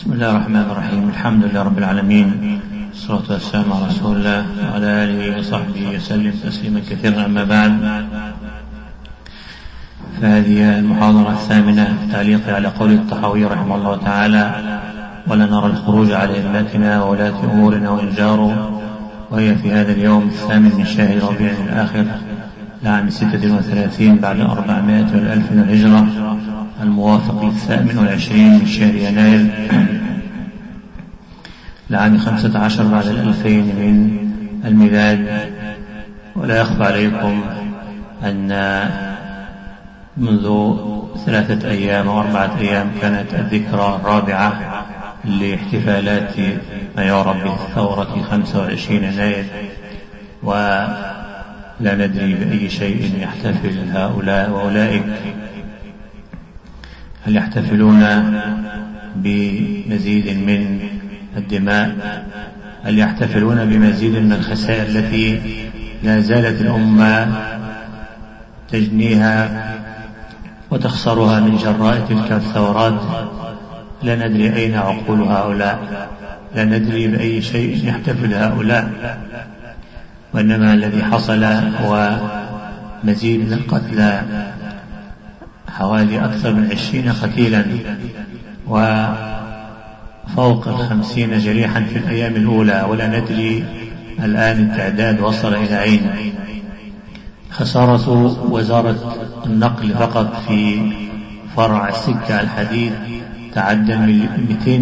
بسم الله الرحمن الرحيم. الحمد لله رب العالمين، والصلاة والسلام على رسول الله وعلى آله وصحبه وسلم تسليما كثيرا. أما بعد، فهذه المحاضرة الثامنة في تعليق على قول الطحاوي رحمه الله تعالى: ولا نرى الخروج على أئمتنا وولاة أمورنا وإن جاروا، وهي في هذا اليوم الثامن من شهر ربيع الآخر لعام 36 بعد 400 والألف من الهجرة، الموافق 28 من شهر يناير لعام 15 بعد 2000 من الميلاد. ولا يخفى عليكم أن منذ 3 أيام أو 4 أيام كانت الذكرى الرابعة لاحتفالات ما يعرف بالثورة 25 يناير، ولا ندري بأي شيء يحتفل هؤلاء وأولئك. هل يحتفلون بمزيد من الدماء؟ هل يحتفلون بمزيد من الخسائر التي لا زالت الأمة تجنيها وتخسرها من جراء تلك الثورات؟ لا ندري أين عقول هؤلاء، لا ندري بأي شيء يحتفل هؤلاء، وإنما الذي حصل هو مزيد من القتلى، حوالي أكثر من 20 قتيلا وفوق 50 جريحا في الأيام الأولى، ولا ندري الآن التعداد وصل إلى أين. خسارة وزارة النقل فقط في فرع السكة الحديد تعدى 200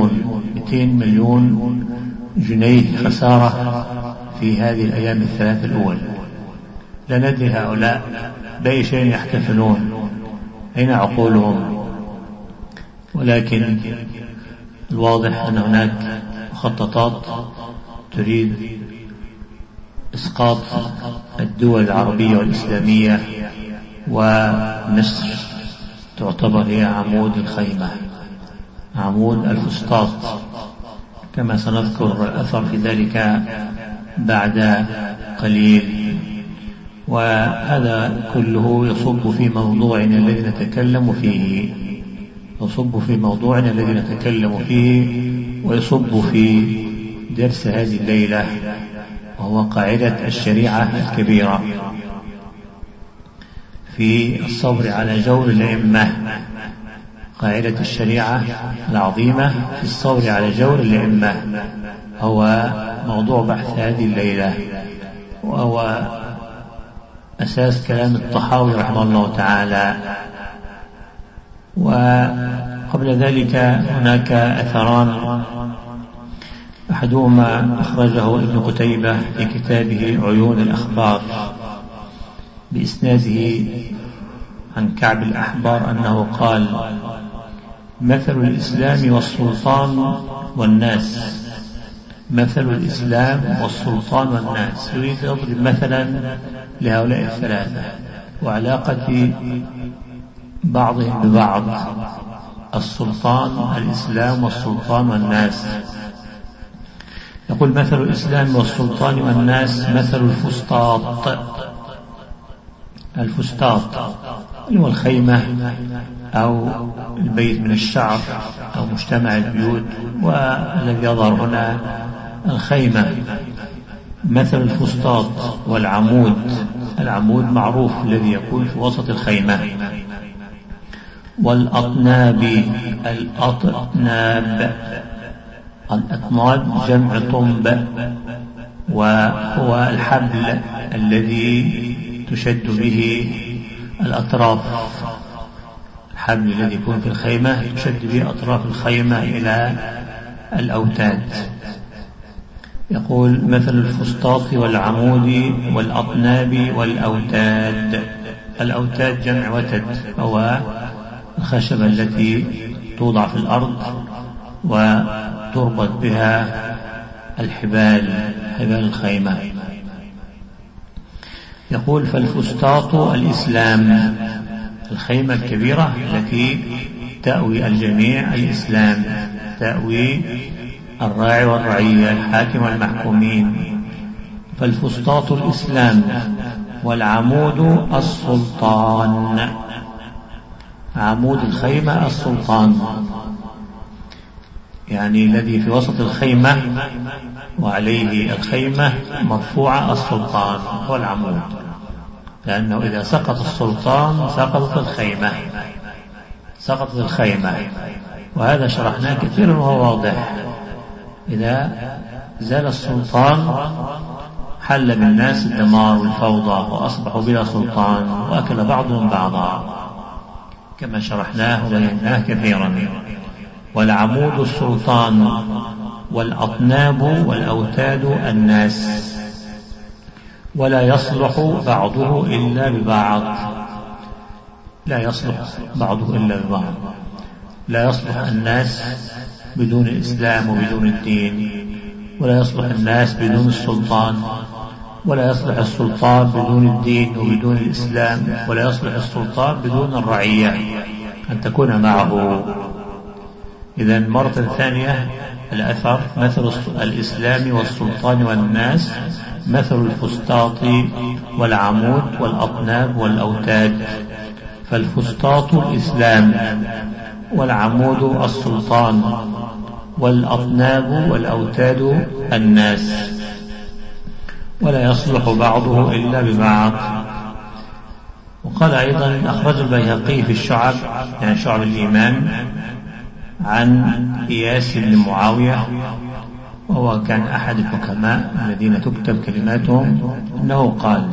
مليون جنيه خسارة في هذه الأيام الثلاث الأول. لا ندري هؤلاء بأي شيء يحتفلون، أين عقولهم؟ ولكن الواضح أن هناك مخططات تريد إسقاط الدول العربية والإسلامية، ومصر تعتبر هي عمود الخيمة، عمود الفسطاط، كما سنذكر الأثر في ذلك بعد قليل. وهذا كله يصب في موضوعنا الذي نتكلم فيه، ويصب في درس هذه الليلة، وهو قاعدة الشريعة الكبيرة في الصبر على جور الأئمة. قاعدة الشريعة العظيمة في الصبر على جور الأئمة هو موضوع بحث هذه الليلة، وهو أساس كلام الطحاوي رحمه الله تعالى. وقبل ذلك هناك أثران، أحدهما أخرجه ابن قتيبة في كتابه عيون الأخبار بإسناده عن كعب الأحبار أنه قال: مثل الإسلام والسلطان والناس، مثل الإسلام والسلطان والناس. يريد يضرب مثلا لهؤلاء الثلاثة وعلاقة بعضهم ببعض: السلطان، الإسلام والسلطان والناس. يقول: مثل الإسلام والسلطان والناس مثل الفسطاط هو الخيمة أو البيت من الشعر أو مجتمع البيوت، والذي يظهر هنا الخيمة. مثل الفسطاط والعمود، العمود معروف الذي يكون في وسط الخيمة. والأطناب، الأطناب جمع طنب، وهو الحبل الذي تشد به الأطراف، الحبل الذي يكون في الخيمة تشد به أطراف الخيمة إلى الأوتاد. يقول: مثل الفسطاط والعمود والأطناب والأوتاد. الأوتاد جمع وتد، هو الخشبة التي توضع في الأرض وتربط بها حبال الخيمة. يقول: فالفسطاط الإسلام، الخيمة الكبيرة التي تأوي الجميع، الإسلام تأوي الراعي والرعية، الحاكم والمحكومين. فالفسطاط الإسلام، والعمود يعني الذي في وسط الخيمة وعليه الخيمة مرفوعة السلطان هو العمود، لأنه إذا سقط السلطان سقطت الخيمة. وهذا شرحناه كثيرا وهو واضح. إذا زال السلطان حل بالناس الدمار والفوضى وأصبحوا بلا سلطان وأكل بعضهم بعضا كما شرحناه وبيناه كثيرا. والعمود السلطان والأطناب والأوتاد الناس، ولا يصلح بعضه إلا ببعض. لا يصلح بعضه إلا ببعض. لا يصلح الناس بدون الإسلام وبدون الدين، ولا يصلح الناس بدون السلطان، ولا يصلح السلطان بدون الدين وبدون الإسلام، ولا يصلح السلطان بدون الرعية أن تكون معه. إذن مرة ثانية الأثر مثل الإسلام والسلطان والناس مثل الفسطاط والعمود والأطناب والأوتاد. فالفسطاط الإسلام، والعمود السلطان، والأطناب والأوتاد الناس، ولا يصلح بعضه إلا ببعض. وقال أيضا أخرج البيهقي في الشعب، يعني شعب الإيمان، عن إياس بن معاوية، وهو كان أحد الحكماء الذين تكتب كلماتهم، أنه قال: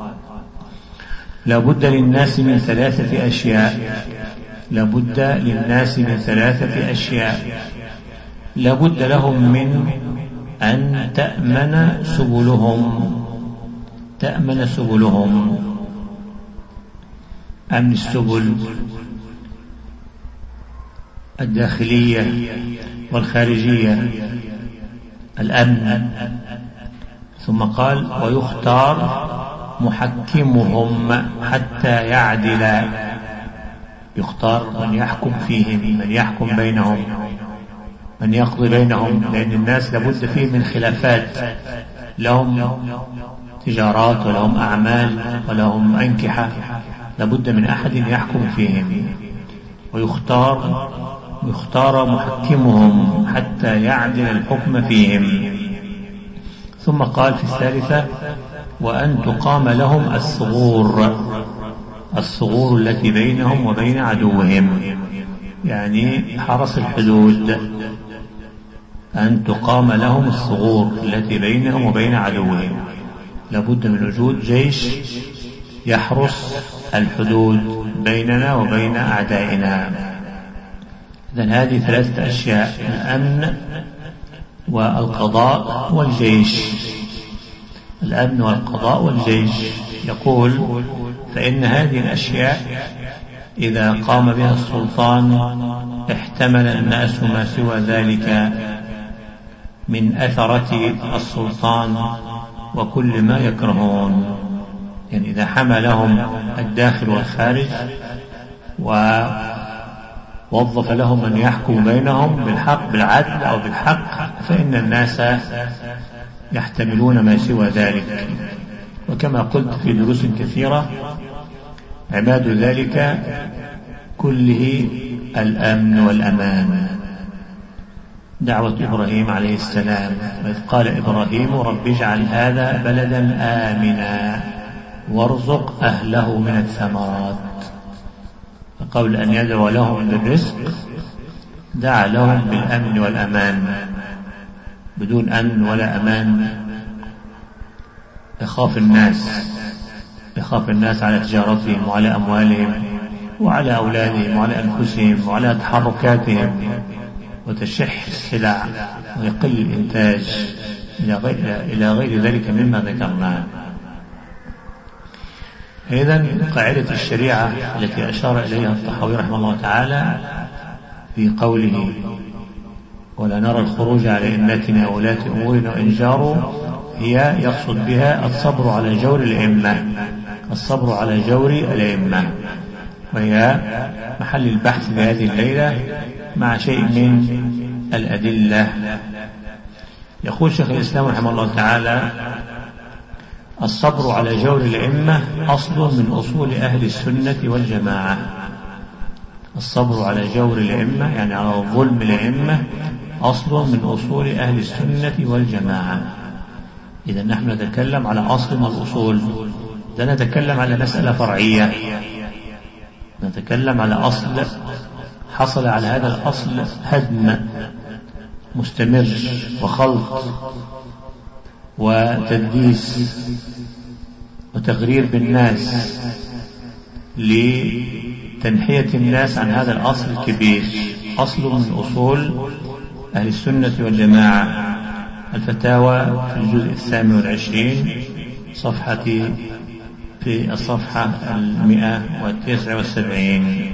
لا بد للناس من ثلاثة أشياء. لا بد للناس من ثلاثة أشياء. لا بد لهم من أن تأمن سبلهم. أمن السبل الداخلية والخارجية، الأمن. ثم قال: ويختار محكمهم حتى يعدل. يختار من يحكم فيهم، من يحكم بينهم، من يقضي بينهم، لأن الناس لابد فيه من خلافات، لهم تجارات ولهم أعمال ولهم أنكحة، لابد من أحد يحكم فيهم. ويختار محكمهم حتى يعدل الحكم فيهم. ثم قال في الثالثة: وأن تقام لهم الثغور التي بينهم وبين عدوهم، يعني حرس الحدود. أن تقام لهم الثغور التي بينهم وبين عدوهم، لابد من وجود جيش يحرس الحدود بيننا وبين أعدائنا. إذن هذه ثلاثة أشياء: الأمن والقضاء والجيش. الأمن والقضاء والجيش. يقول: فإن هذه الأشياء إذا قام بها السلطان احتمل الناس ما سوى ذلك من أثرة السلطان وكل ما يكرهون. يعني إذا حملهم الداخل والخارج ووظف لهم من يحكم بينهم بالحق، بالعدل أو بالحق، فإن الناس يحتملون ما سوى ذلك. وكما قلت في دروس كثيرة، عماد ذلك كله الأمن والأمان. دعوة إبراهيم عليه السلام، إذ قال إبراهيم: رب اجعل هذا بلدا آمنا وارزق أهله من الثمرات. فقبل أن يدعو لهم بالرزق دعا لهم بالأمن والأمان. بدون أمن ولا أمان يخاف الناس على تجارتهم وعلى أموالهم وعلى أولادهم وعلى أنفسهم وعلى تحركاتهم، وتشح السلع ويقل الإنتاج إلى غير ذلك مما ذكرناه. إذن قاعدة الشريعة التي أشار إليها الطحاوي رحمه الله تعالى في قوله: ولا نرى الخروج على أئمتنا وولاة أمورنا وإن جاروا، هي يقصد بها الصبر على جور الأئمة، وهي محل البحث في هذه الليلة مع شيء من الأدلة. يقول شيخ الإسلام رحمه الله تعالى: الصبر على جور الأئمة أصل من أصول أهل السنة والجماعة. الصبر على جور الأئمة، يعني على ظلم الأئمة، أصل من أصول أهل السنة والجماعة. إذا نحن نتكلم على أصل من الأصول، لا نتكلم على مسألة فرعية، نتكلم على أصل حصل على هذا الأصل هدم مستمر وخلط وتدليس وتغرير بالناس لتنحية الناس عن هذا الأصل الكبير، أصل من أصول أهل السنة والجماعة. الفتاوى في الجزء 28 في الصفحة 179.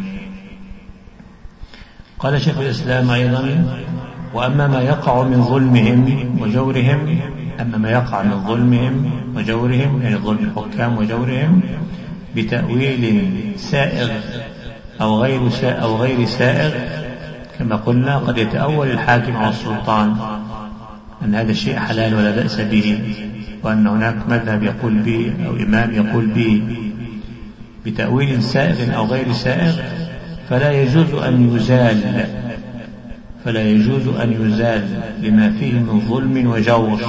قال شيخ الإسلام أيضا: وأما ما يقع من ظلمهم وجورهم، أما ما يقع من ظلمهم وجورهم يعني ظلم الحكام وجورهم بتأويل سائغ أو غير سائغ، كما قلنا قد يتأول الحاكم على السلطان أن هذا الشيء حلال ولا بأس به، وأن هناك مذهب يقول به أو إمام يقول به بتأويل سائغ أو غير سائغ، فلا يجوز أن يزال لما فيه من ظلم وجور،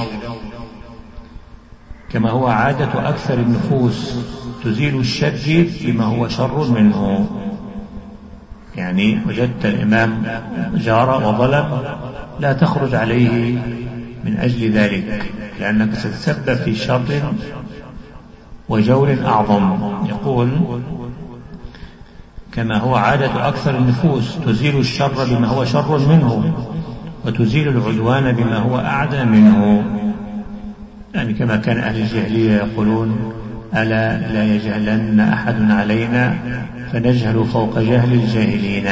كما هو عادة أكثر النفوس تزيل الشر بما هو شر منه. يعني وجدت الإمام جار وظلم، لا تخرج عليه من أجل ذلك، لأنك ستتسبب في شر وجور أعظم. يقول: كما هو عادة أكثر النفوس تزيل الشر بما هو شر منه، وتزيل العدوان بما هو أعدى منه. يعني كما كان أهل الجاهلية يقولون: ألا لا يجهلن أحد علينا فنجهل فوق جهل الجاهلين.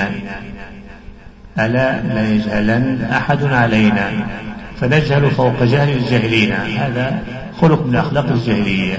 ألا لا يجهلن أحد علينا فنجهل فوق جهل الجاهلين. هذا خلق من أخلاق الجاهلية.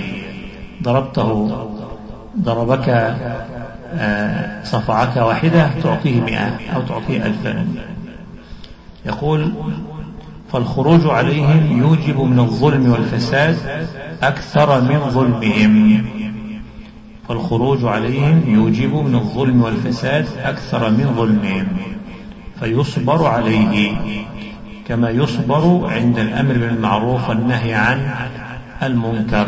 ضربك صفعك واحدة تعطيه 100 أو تعطيه 1000. يقول: فالخروج عليهم يوجب من الظلم والفساد أكثر من ظلمهم. فالخروج عليهم يوجب من الظلم والفساد أكثر من ظلمهم، فيصبر عليه كما يصبر عند الأمر بالمعروف والنهي عن المنكر،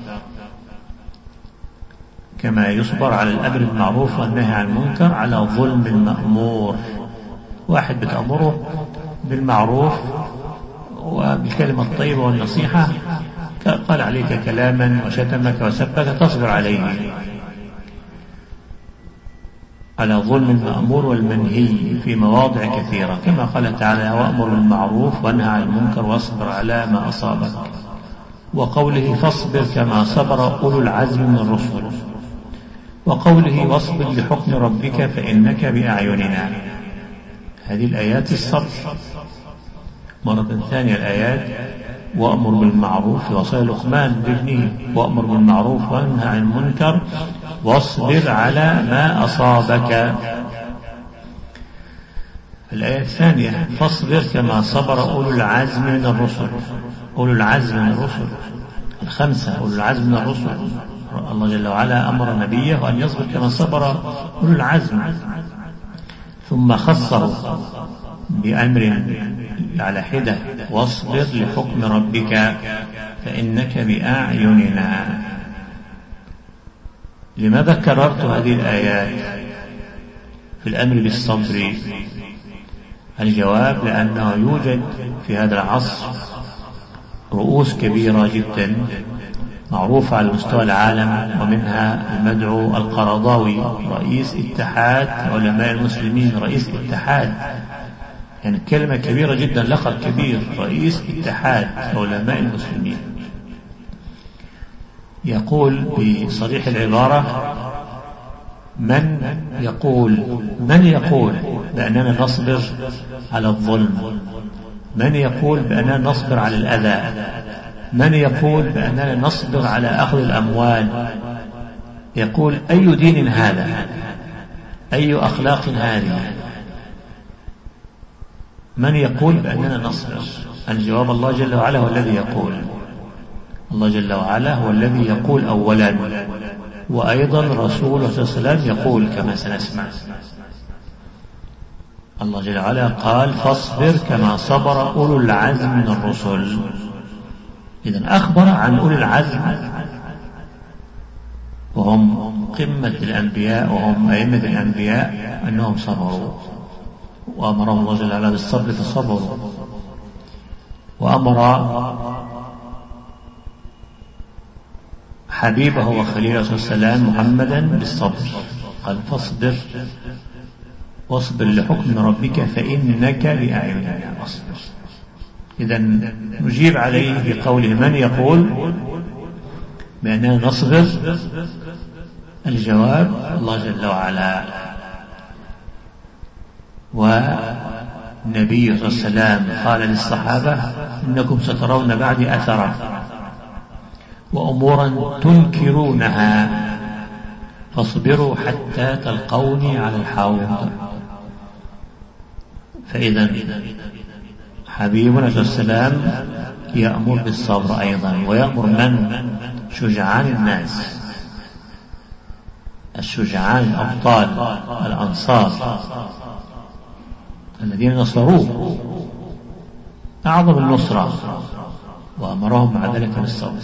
كما يصبر على الأمر بالمعروف والنهي عن المنكر على ظلم المأمور. واحد بتأمره بالمعروف وبالكلمة الطيبة والنصيحة، قال عليك كلاما وشتمك وسبك، تصبر عليه على ظلم المأمور والمنهي في مواضع كثيرة، كما قال تعالى: وأمر بالمعروف وانهى عن المنكر واصبر على ما أصابك. وقوله: فاصبر كما صبر أولو العزم من الرسل. وقوله: واصبر لحكم ربك فإنك بأعيننا. هذه الآيات الصبر. مرة ثانية الآيات: وأمر بالمعروف في وصايا لقمان لابنه، وأمر بالمعروف وانهى عن المنكر واصبر على ما أصابك. الآية الثانية: فاصبر كما صبر أولو العزم من الرسل. أولو العزم من الرسل الخمسة، أولو العزم من الرسل. الله جل وعلا أمر نبيه أن يصبر كما صبر أولو العزم، ثم خصه بأمر على حدة: واصبر لحكم ربك فإنك بأعيننا. لماذا كررت هذه الآيات في الأمر بالصبر؟ الجواب: لأنه يوجد في هذا العصر رؤوس كبيرة جدا معروفة على مستوى العالم، ومنها المدعو القرضاوي رئيس اتحاد علماء المسلمين، رئيس اتحاد، يعني كلمة كبيرة جدا، لقب كبير، رئيس اتحاد علماء المسلمين. يقول بصريح العبارة: من يقول بأننا نصبر على الظلم؟ من يقول بأننا نصبر على الأذى؟ من يقول بأننا نصبر على أخذ الأموال؟ يقول: أي دين هذا؟ أي أخلاق هذه؟ من يقول بأننا نصبر؟ الجواب: الله جل وعلا هو الذي يقول. الله جل وعلا هو الذي يقول أولا، وأيضا رسوله صلى الله عليه وسلم يقول كما سنسمع. الله جل وعلا قال فاصبر كما صبر أولو العزم من الرسل. إذن أخبر عن أولي العزم وهم قمة الأنبياء وهم أئمة الأنبياء أنهم صبروا، وأمرهم الله جل وعلا بالصبر فصبروا، وأمر حبيبه وخليله صلى الله عليه وسلم محمدا بالصبر، قال فاصبر واصبر لحكم ربك فإنك بأعيننا واصبر. إذن نجيب عليه بقوله من يقول بأننا نصبر؟ الجواب الله جل وعلا. والنبي صلى الله عليه وسلم قال للصحابة إنكم سترون بعدي أثرا وأمورا تنكرونها فاصبروا حتى تلقوني على الحوض. فإذا حبيبنا صلى الله عليه وسلم يأمر بالصبر أيضا، ويأمر من؟ شجعان الناس، الشجعان الأبطال الأنصار الذين نصروه أعظم النصرة، وأمرهم مع ذلك بالصبر.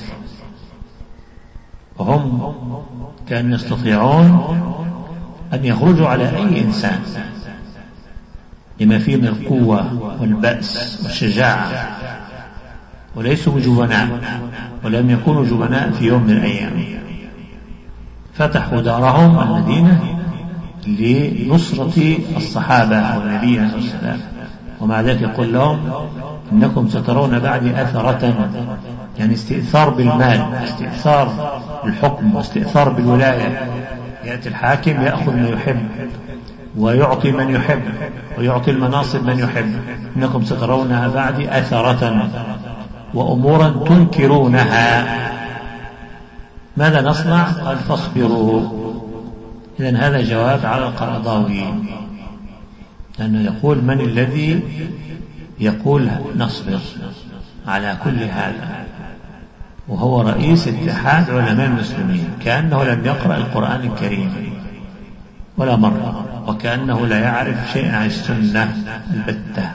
وهم كانوا يستطيعون أن يخرجوا على أي إنسان لما فيه من القوة والبأس والشجاعة، وليسوا بجبناء، ولم يكونوا جبناء في يوم من الأيام. فتحوا دارهم المدينة لنصرة الصحابة والنبي عليه الصلاة والسلام، ومع ذلك يقول لهم إنكم سترون بعدي أثرة، يعني استئثار بالمال، استئثار بالحكم، واستئثار بالولاية. يأتي الحاكم يأخذ من يحب ويعطي من يحب ويعطي المناصب من يحب. إنكم سترونها بعدي أثرة وأمورا تنكرونها. ماذا نصنع؟ قال فاصبروا. إذن هذا جواب على القرضاوي، لأنه يقول من الذي يقول نصبر على كل هذا، وهو رئيس اتحاد علماء المسلمين، كأنه لم يقرأ القرآن الكريم ولا مرة، وكأنه لا يعرف شيئا عن السنة البتة.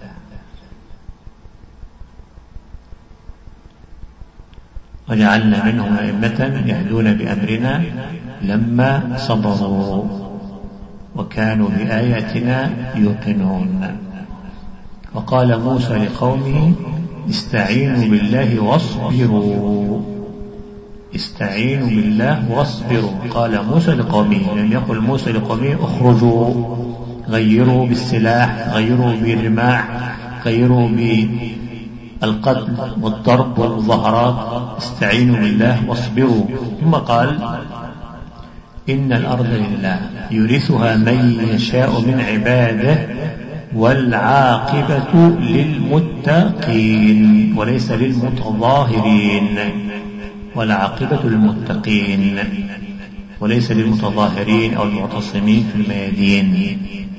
وجعلنا منهم أئمة يهدون بأمرنا لما صبروا وكانوا بآياتنا يوقنون. وقال موسى لقومه استعينوا بالله واصبروا، استعينوا بالله واصبروا. قال موسى لقومه، لم يقل موسى لقومه اخرجوا، غيروا بالسلاح، غيروا بالرماح، غيروا بالقتل والضرب والمظاهرات. استعينوا بالله واصبروا. ثم قال إن الأرض لله يورثها من يشاء من عباده والعاقبة للمتقين وليس للمتظاهرين، والعاقبة للمتقين وليس للمتظاهرين أو المعتصمين في الميادين.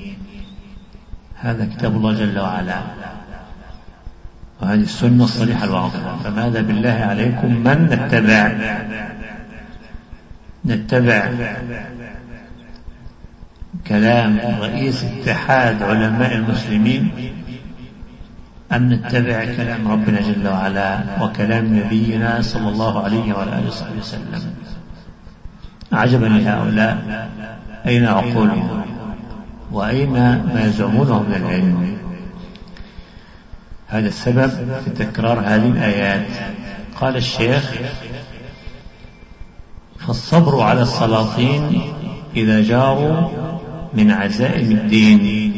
هذا كتاب الله جل وعلا، وهذه السنة الصريحة الواضحة. فماذا بالله عليكم من نتبع كلام رئيس اتحاد علماء المسلمين، أم نتبع كلام ربنا جل وعلا وكلام نبينا صلى الله عليه وعلى آله وصحبه وسلم؟ عجبا لهؤلاء، أين عقولهم وأين ما يزعمونه من العلم؟ هذا السبب في تكرار هذه الآيات. قال الشيخ فالصبر على السلاطين إذا جاروا من عزائم الدين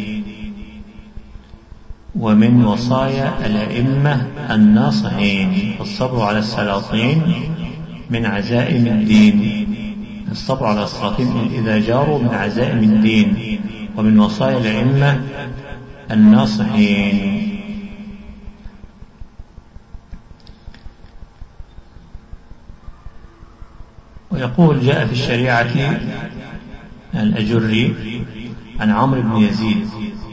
ومن وصايا الأئمة الناصحين. الصبر على السلاطين من عزائم الدين، الصبر على السلاطين إذا جاروا من عزائم الدين ومن وصايا الأئمة الناصحين. ويقول جاء في الشريعة الأجري عن عمرو بن يزيد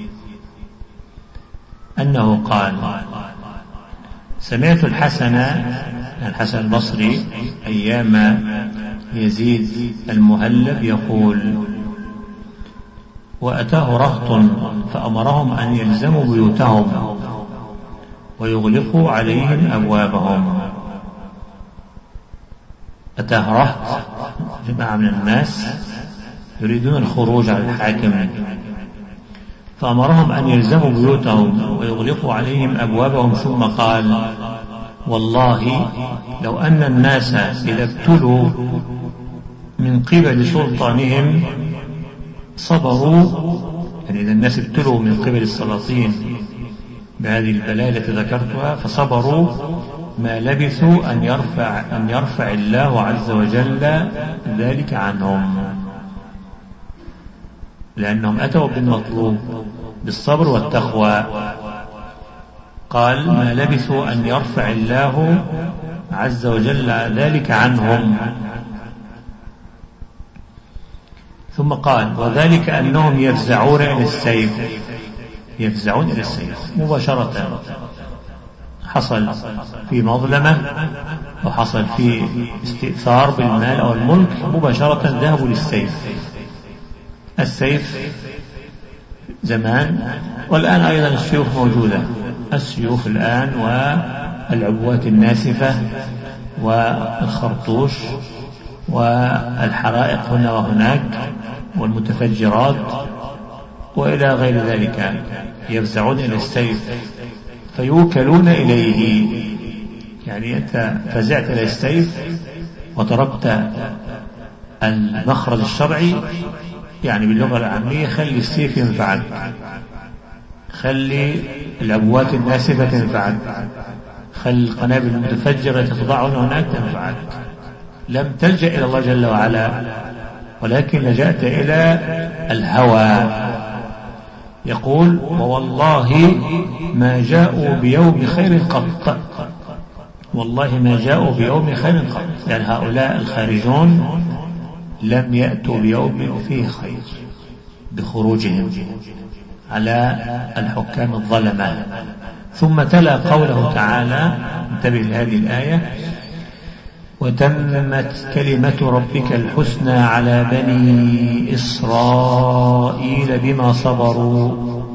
أنه قال سمعت الحسن البصري أيام يزيد المهلب يقول وأتاه رهط فأمرهم أن يلزموا بيوتهم ويغلقوا عليهم أبوابهم. أتاه رهط جماعة من الناس يريدون الخروج على الحاكم، فأمرهم أن يلزموا بيوتهم ويغلقوا عليهم أبوابهم، ثم قال: والله لو أن الناس إذا ابتلوا من قبل سلطانهم صبروا، يعني إذا الناس ابتلوا من قبل السلاطين بهذه البلايا التي ذكرتها فصبروا، ما لبثوا أن يرفع الله عز وجل ذلك عنهم، لأنهم أتوا بالمطلوب بالصبر والتقوى. قال: ما لبثوا أن يرفع الله عز وجل ذلك عنهم. ثم قال: وذلك أنهم يفزعون إلى السيف، يفزعون إلى السيف مباشرة. حصل في مظلمة أو حصل في استئثار بالمال أو الملك، مباشرة ذهبوا للسيف. السيف زمان، والآن أيضا السيوف موجودة، السيوف الآن والعبوات الناسفة والخرطوش والحرائق هنا وهناك والمتفجرات وإلى غير ذلك، يفزعون إلى السيف فيوكلون إليه. يعني أنت فزعت إلى السيف وتركت المخرج الشرعي، يعني باللغة العامية خلي السيف ينفعك، خلي العبوات الناسفة تنفعك، خلي القنابل المتفجرة تضعون هناك تنفعك. لم تلجأ إلى الله جل وعلا، ولكن لجأت إلى الهوى. يقول: ووالله ما جاءوا بيوم خير قط، والله ما جاءوا بيوم خير قط، يعني هؤلاء الخارجون لم يأتوا بيوم فيه خير بخروجهم على الحكام الظلمة. ثم تلا قوله تعالى، انتبه لهذه الآية: وتمت كلمة ربك الحسنى على بني إسرائيل بما صبروا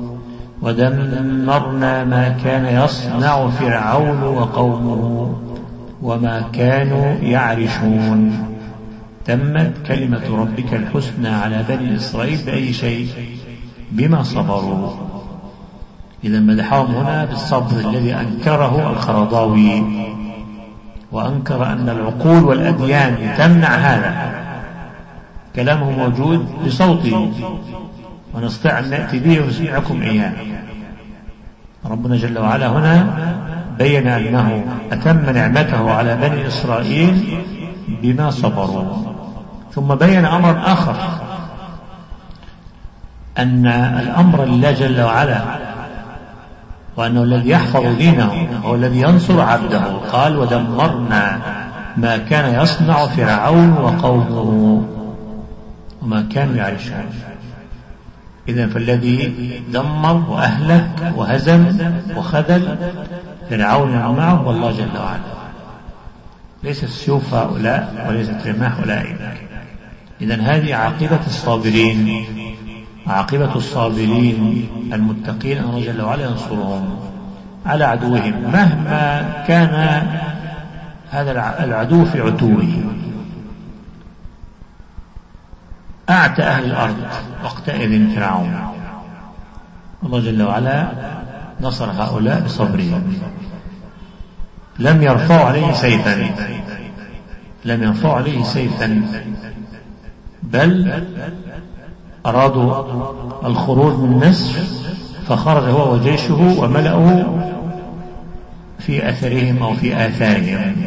ودمرنا ما كان يصنع فرعون وقومه وما كانوا يعرشون. تمت كلمة ربك الحسنى على بني إسرائيل بأي شيء؟ بما صبروا. إذا مدحهم هنا بالصبر الذي أنكره القرضاوي، وأنكر أن العقول والأديان تمنع هذا. كلامه موجود بصوته ونستطيع أن نأتي به ونسمعكم إياه. ربنا جل وعلا هنا بين أنه أتم نعمته على بني إسرائيل بما صبروا، ثم بين أمر آخر، أن الأمر لله جل وعلا، وأنه الذي يحفظ دينه هو الذي ينصر عبده. قال: ودمرنا ما كان يصنع فرعون وقومه وما كانوا يعرشون. إذن فالذي دمر وأهلك وهزم وخذل فرعون ومعه والله جل وعلا، ليست سيوف هؤلاء وليست رماح أولئك. إذن هذه عاقبة الصابرين، عاقبة الصابرين المتقين، أن الله جل وعلا ينصرهم على عدوهم مهما كان هذا العدو في عتوه. أعتى أهل الأرض وقتئذ فرعون، الله جل وعلا نصر هؤلاء بصبرهم، لم يرفعوا عليه سيفا، لم يرفعوا عليه سيفا، بل أرادوا الخروج من مصر فخرج هو وجيشه وملأوا في أثرهم أو في آثارهم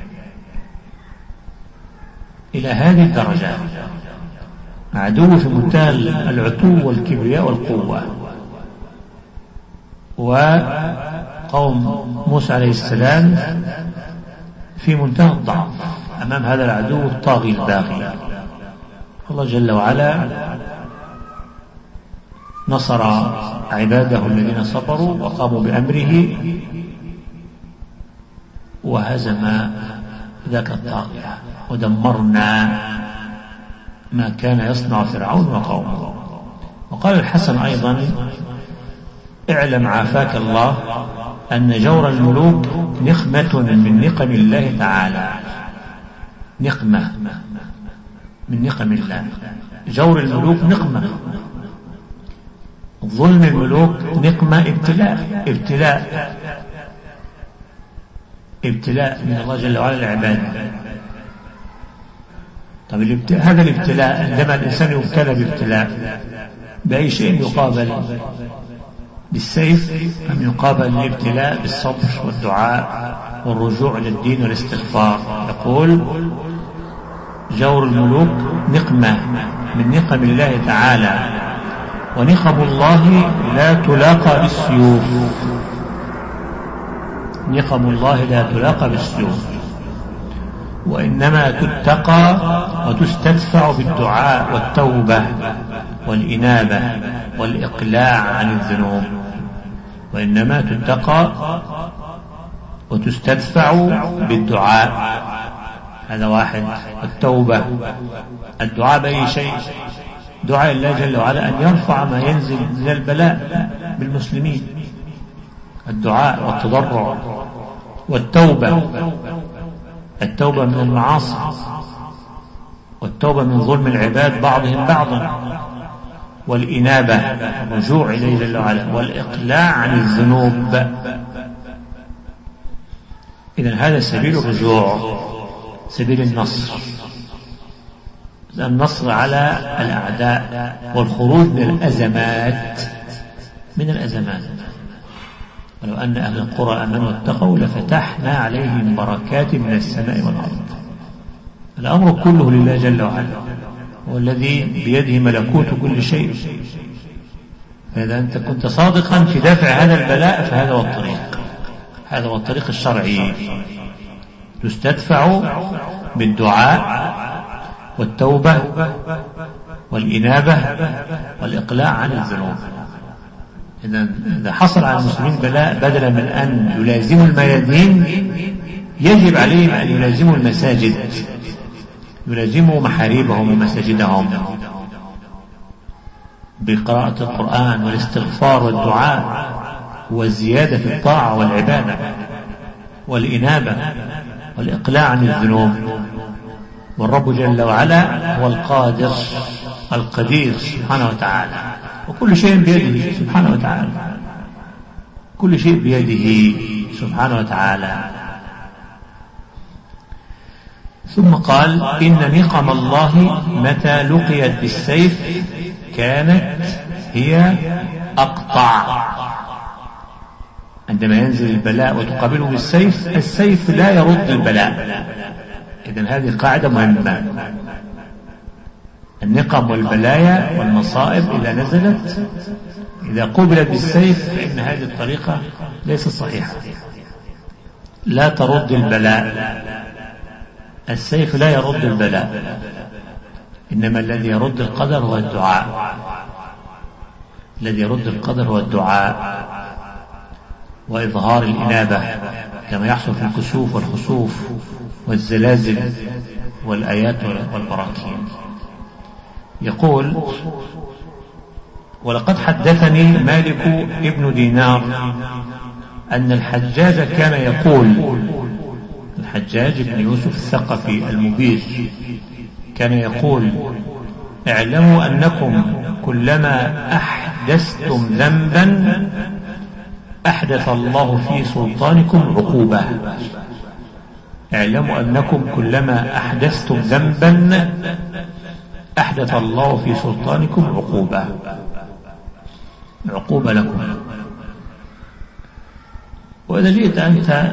إلى هذه الدرجة. عدو في منتهى العتو والكبرياء والقوة. وقوم موسى عليه السلام في منتهى الضعف أمام هذا العدو الطاغي الباغي. الله جل وعلا نصر عباده الذين صبروا وقاموا بأمره وهزم ذاك الطاغية، ودمرنا ما كان يصنع فرعون وقومه وقال الحسن أيضا: اعلم عافاك الله أن جور الملوك نقمة من نقم الله تعالى. نقمة من نقم الله. جور الملوك نقمة، ظلم الملوك نقمة، ابتلاء من الله جل وعلا العباد. طب هذا الابتلاء عندما الإنسان يبتلى بابتلاء بأي شيء يقابل؟ بالسيف أم يقابل الابتلاء بالصبر والدعاء والرجوع إلى الدين والاستغفار؟ يقول: جور الملوك نقمة من نقم الله تعالى، ونقم الله لا تلاقى بالسيوف. نقم الله لا تلاقى بالسيوف، وإنما تتقى وتستدفع بالدعاء والتوبة والإنابة والإقلاع عن الذنوب. وإنما تتقى وتستدفع بالدعاء، هذا واحد. التوبة، الدعاء بأي شيء، دعاء الله جل وعلا أن يرفع ما ينزل من البلاء بالمسلمين، الدعاء والتضرع. والتوبة، التوبة من المعاصي، والتوبة من ظلم العباد بعضهم بعضا، والإنابة، الرجوع إليه جل وعلا، والإقلاع عن الذنوب. إذن هذا سبيل الرجوع، سبيل النصر على الأعداء، والخروج من الأزمات. ولو أن أهل القرى آمنوا واتقوا لفتحنا عليهم بركات من السماء والأرض. الأمر كله لله جل وعلا، هو الذي بيده ملكوت كل شيء. فإذا أنت كنت صادقا في دافع هذا البلاء فهذا هو الطريق، هذا هو الطريق الشرعي. تستدفع بالدعاء والتوبة والإنابة والإقلاع عن الذنوب. إذا حصل على المسلمين بلاء، بدلا من أن يلازموا الميادين يجب عليهم أن يلازموا المساجد، يلازموا محاريبهم ومساجدهم بقراءة القرآن والاستغفار والدعاء والزيادة في الطاعة والعبادة والإنابة والإقلاع عن الذنوب. والرب جل وعلا هو القادر القدير سبحانه وتعالى، وكل شيء بيده سبحانه وتعالى، كل شيء بيده سبحانه وتعالى. ثم قال: إن نقم الله متى لقيت بالسيف كانت هي أقطع. عندما ينزل البلاء وتقابله بالسيف، السيف لا يرد البلاء. إذن هذه قاعدة مهمة. النقم والبلايا والمصائب إذا نزلت، إذا قبلت بالسيف، فإن هذه الطريقة ليست صحيحة، لا ترد البلاء. السيف لا يرد البلاء، إنما الذي يرد القدر هو الدعاء. الذي يرد القدر هو الدعاء وإظهار الإنابة، كما يحصل في الكسوف والخسوف والزلازل والآيات والبراكين. يقول: ولقد حدثني مالك ابن دينار أن الحجاج كان يقول، الحجاج بن يوسف الثقفي المبير، كان يقول: اعلموا أنكم كلما أحدثتم ذنبا أحدث الله في سلطانكم عقوبة. اعلموا أنكم كلما أحدثتم ذنبا أحدث الله في سلطانكم عقوبة لكم. وإذا جئت أنت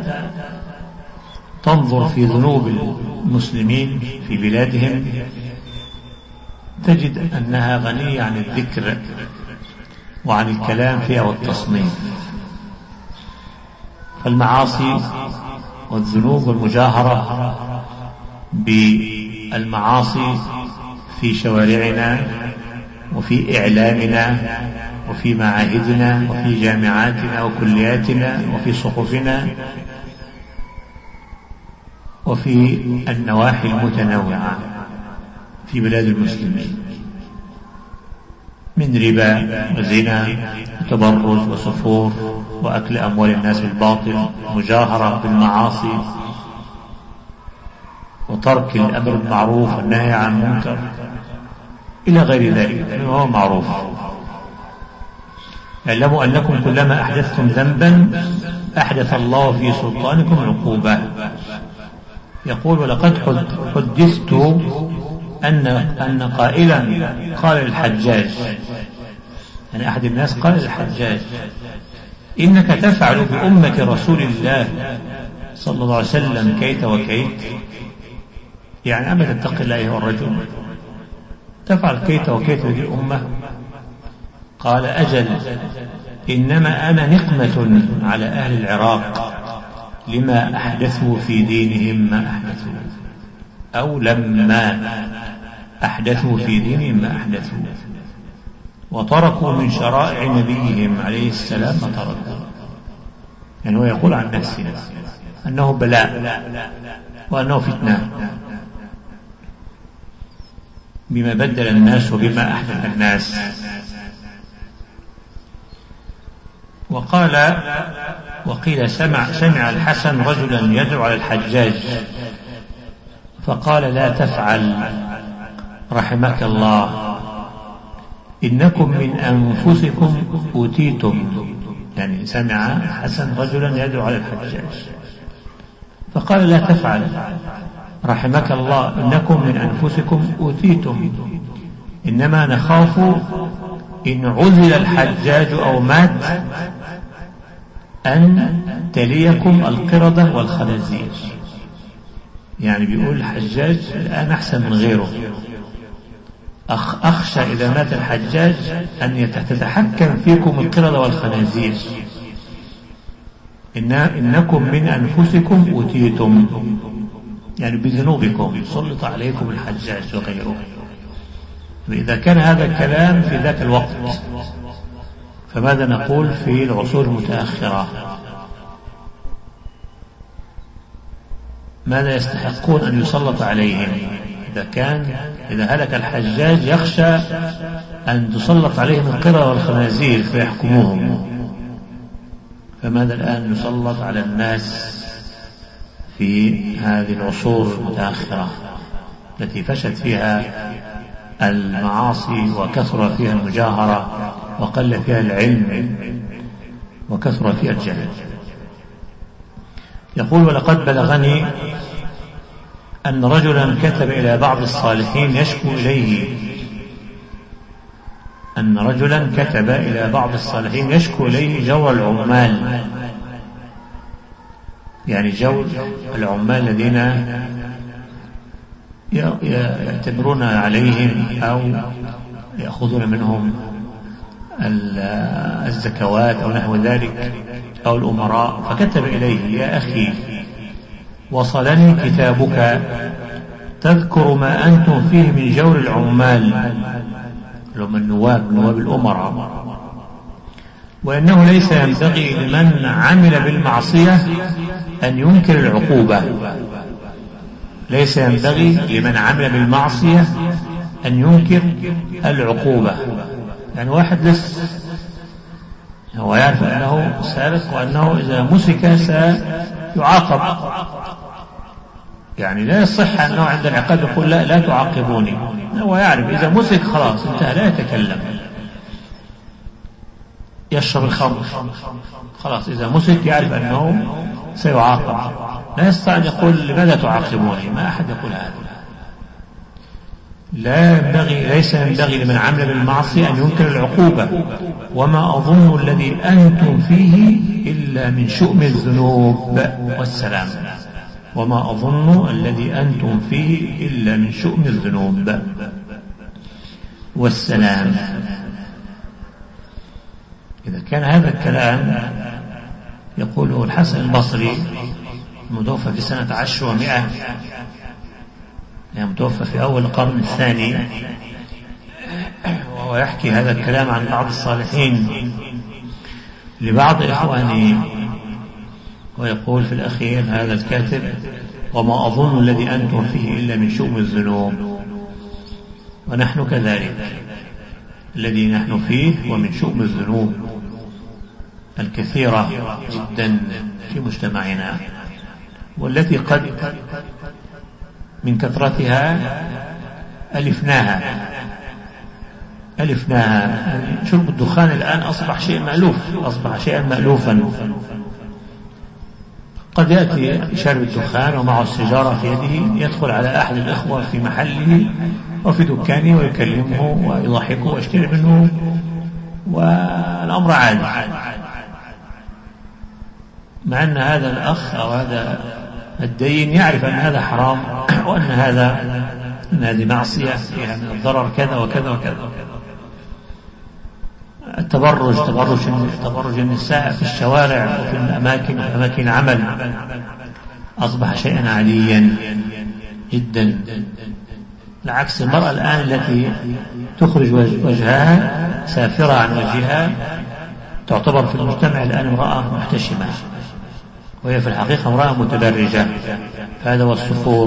تنظر في ذنوب المسلمين في بلادهم تجد أنها غنية عن الذكر وعن الكلام فيها والتصنيف. فالمعاصي والذنوب والمجاهرة بالمعاصي في شوارعنا وفي إعلامنا وفي معاهدنا وفي جامعاتنا وكلياتنا وفي صحفنا وفي النواحي المتنوعة في بلاد المسلمين. من ربا وزنا وتبرج وسفور وأكل أموال الناس بالباطل، مجاهرة بالمعاصي، وترك الأمر بالمعروف والنهي عن المنكر إلى غير ذلك هو معروف. اعلموا أنكم كلما أحدثتم ذنبا أحدث الله في سلطانكم عقوبة. يقول: ولقد حدثت أن قائلا قال للحجاج، يعني أحد الناس قال للحجاج: إنك تفعل بأمة رسول الله صلى الله عليه وسلم كيت وكيت، يعني أما تتقي الله أيها الرجل، تفعل كيت وكيت هذه الأمة. قال: أجل، إنما أنا نقمة على أهل العراق لما أحدثوا في دينهم ما أحدثوا، أو لما أحدثوا في دينهم ما أحدثوا، وتركوا من شرائع نبيهم عليه السلام ما تركوا. يعني هو يقول عن نفسه أنه بلاء وأنه فتنة بما بدل الناس وبما أحدث الناس. وقيل سمع الحسن رجلا يدعو على الحجاج فقال: لا تفعل رحمك الله، إنكم من أنفسكم أوتيتم. يعني سمع الحسن رجلا يدعو على الحجاج فقال: لا تفعل رحمك الله، إنكم من أنفسكم أوتيتم، إنما نخاف إن عزل الحجاج أو مات أن تليكم القردة والخنازير. يعني بيقول الحجاج الآن أحسن من غيره، أخشى إذا مات الحجاج أن تتحكم فيكم القردة والخنازير. إنكم من أنفسكم أوتيتم، يعني بذنوبكم سلط عليكم الحجاج وغيره. إذا كان هذا الكلام في ذاك الوقت، فماذا نقول في العصور المتأخرة؟ ماذا يستحقون أن يسلط عليهم؟ إذا هلك الحجاج يخشى أن تسلط عليهم القردة والخنازير فيحكموهم، فماذا الآن يسلط على الناس في هذه العصور المتأخرة التي فشت فيها المعاصي وكثر فيها المجاهرة وقل فيها العلم وكثر فيها الجهل؟ يقول: ولقد بلغني أن رجلا كتب إلى بعض الصالحين يشكو إليه، أن رجلا كتب إلى بعض الصالحين يشكو إليه جور العمال، يعني جور العمال الذين يعتبرون عليهم أو يأخذون منهم الزكوات أو نحو ذلك أو الأمراء. فكتب إليه: يا أخي، وصلني كتابك تذكر ما أنتم فيه من جور العمال، لهم النواب الأمراء، وأنه ليس ينبغي لمن عمل بالمعصية أن ينكر العقوبة. ليس ينبغي لمن عمل بالمعصية أن ينكر العقوبة. يعني واحد لسه هو يعرف أنه سارق وأنه إذا مسك سيعاقب، يعني لا يصح أنه عند العقاب يقول لا تعاقبوني. هو يعرف إذا مسك خلاص انتهى، لا يتكلم. يشرب الخمر خلاص، إذا مسك يعرف أنه سيعاقب، لا يستطيع أن يقول لماذا تعاقبوني. ما أحد يقول هذا. ليس ينبغي لمن عمل بالمعصية أن ينكر العقوبة، وما أظن الذي أنتم فيه إلا من شؤم الذنوب والسلام. وما أظن الذي أنتم فيه إلا من شؤم الذنوب والسلام. إذا كان هذا الكلام يقوله الحسن البصري المتوفى في سنة 10 و100، يعني متوفى في أول القرن الثاني، وهو يحكي هذا الكلام عن بعض الصالحين لبعض إخوانه، ويقول في الأخير هذا الكاتب: وما أظن الذي أنتم فيه إلا من شؤم الذنوب. ونحن كذلك، الذي نحن فيه ومن شؤم الذنوب الكثيرة جدا في مجتمعنا، والتي قد من كثرتها ألفناها. شرب الدخان الآن أصبح شيئا مألوفا. قد يأتي شارب الدخان ومعه السيجارة في يده، يدخل على أحد الإخوة في محله وفي دكانه ويكلمه ويضحكه ويشتري منه، والأمر عادي، مع أن هذا الأخ أو هذا الدين يعرف أن هذا حرام، وأن هذه معصية فيها من الضرر كذا وكذا وكذا. تبرج النساء في الشوارع وفي أماكن العمل أصبح شيئا عاديا جدا، العكس. المرأة الآن التي تخرج وجهها سافرة عن وجهها تعتبر في المجتمع الآن امرأة محتشمة، وهي في الحقيقة امرأة متبرجة. هذا هو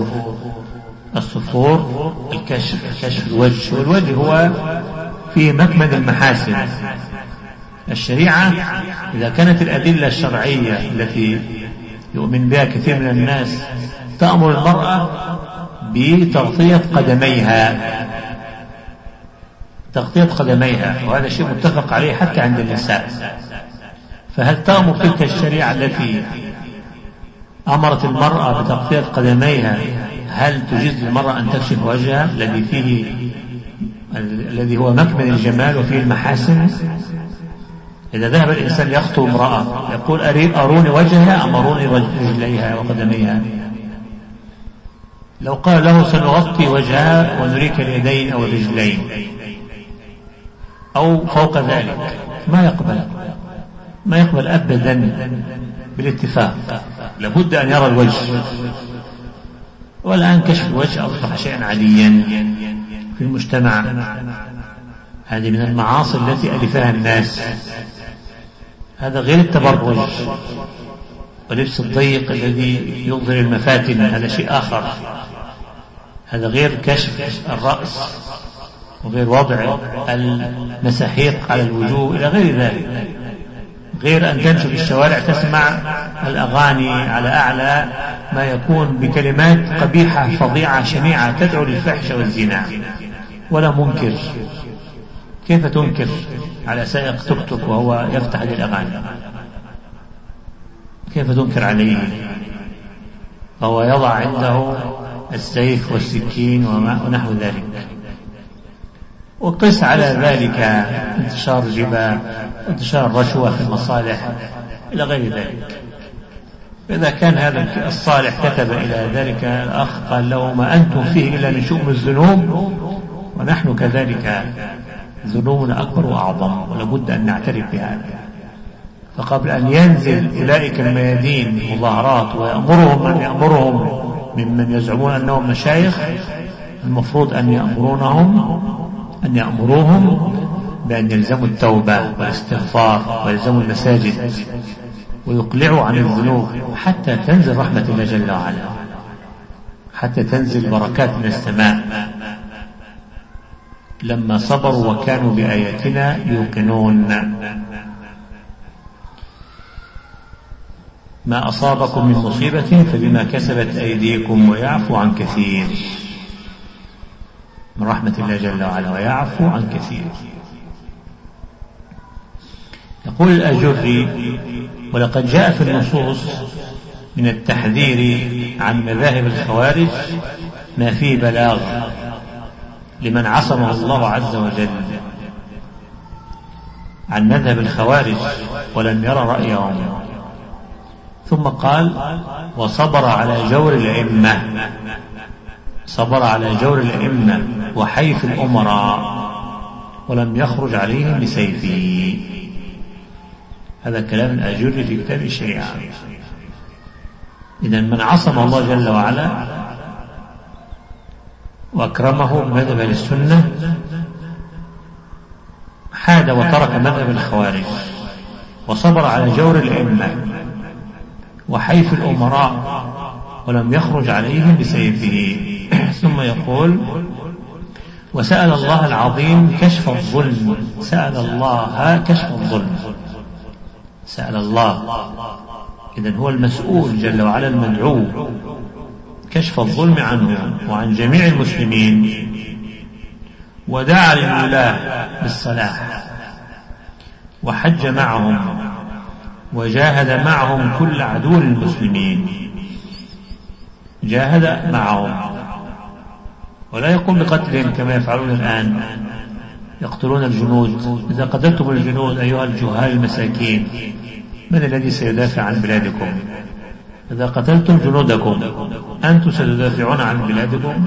الصفور الكشف الوجه، والوجه هو في مكمن المحاسن. الشريعة إذا كانت الأدلة الشرعية التي يؤمن بها كثير من الناس تأمر المرأة بتغطية قدميها، وهذا شيء متفق عليه حتى عند النساء، فهل تأمر تلك الشريعة التي أمرت المرأة بتغطية قدميها هل تجيز للمرأة أن تكشف وجهها الذي هو مكمن الجمال وفيه المحاسن؟ إذا ذهب الإنسان يخطب امرأة يقول أروني وجهها أم أروني رجليها وقدميها؟ لو قال له سنغطي وجهها ونريك اليدين أو الرجلين أو فوق ذلك، ما يقبل أبدا بالاتفاق، لابد أن يرى الوجه. والآن كشف الوجه أصبح شيئا عاديا في المجتمع. هذه من المعاصي التي ألفها الناس. هذا غير التبرج ولبس الضيق الذي يظهر المفاتن، هذا شيء آخر. هذا غير كشف الرأس وغير وضع المساحيق على الوجوه إلى غير ذلك، غير أن تمشي في الشوارع تسمع الأغاني على أعلى ما يكون بكلمات قبيحة فظيعة شنيعة تدعو للفحش والزنا، ولا منكر. كيف تنكر على سائق توك توك وهو يفتح هذه الأغاني؟ كيف تنكر عليه وهو يضع عنده السيف والسكين ونحو ذلك؟ وقس على ذلك انتشار الربا، انتشار الرشوة في المصالح إلى غير ذلك. إذا كان هذا الصالح كتب إلى ذلك الأخ قال له ما أنتم فيه إلا من شؤم الذنوب، ونحن كذلك ذنوبنا أكبر وأعظم، ولابد أن نعترف بهذا. فقبل أن ينزل أولئك الميادين مظاهرات ويأمرهم ممن يزعمون أنهم مشايخ، المفروض أن يأمروهم بأن يلزموا التوبة والاستغفار ويلزموا المساجد ويقلعوا عن الذنوب حتى تنزل رحمة الله جل وعلا، حتى تنزل بركات من السماء. لما صبروا وكانوا بآياتنا يوقنون. ما أصابكم من مصيبة فبما كسبت أيديكم ويعفو عن كثير، من رحمة الله جل وعلا، ويعفو عن كثير. يقول الأجري ولقد جاء في النصوص من التحذير عن مذاهب الخوارج ما فيه بلاغ لمن عصمه الله عز وجل عن مذهب الخوارج ولم يرى رأيهم. ثم قال وصبر على جور الأئمة، صبر على جور الأئمة وحيف الأمراء ولم يخرج عليهم بسيفه. هذا كلام الأجري في كتاب الشريعة. إذن من عصم الله جل وعلا وأكرمه بمذهب السنة حاد وترك مذهب الخوارج وصبر على جور الأئمة وحيف الأمراء ولم يخرج عليهم بسيفه. ثم يقول وسأل الله العظيم كشف الظلم، سأل الله كشف الظلم، سأل الله، إذن هو المسؤول جل وعلا المدعو، كشف الظلم عنه وعن جميع المسلمين، ودعا للولاة بالصلاح، وحج معهم، وجاهد معهم كل عدو للمسلمين، جاهد معهم، ولا يقوم بقتلهم كما يفعلون الآن، يقتلون الجنود. إذا قتلتم الجنود أيها الجهال المساكين، من الذي سيدافع عن بلادكم؟ إذا قتلتم جنودكم أنتم ستدافعون عن بلادكم؟